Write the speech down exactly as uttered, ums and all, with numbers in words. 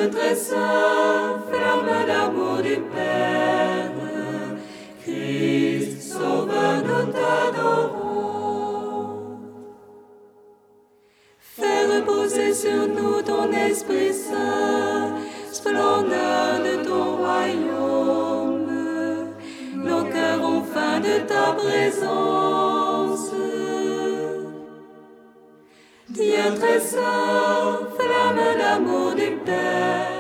Dieu très saint, flamme d'amour du Père, Christ, sauveur, nous t'adorons. Fais reposer sur nous ton Esprit Saint, splendeur de ton royaume. Nos cœurs ont faim de ta présence. Dieu très saint, flamme d'amour du Père,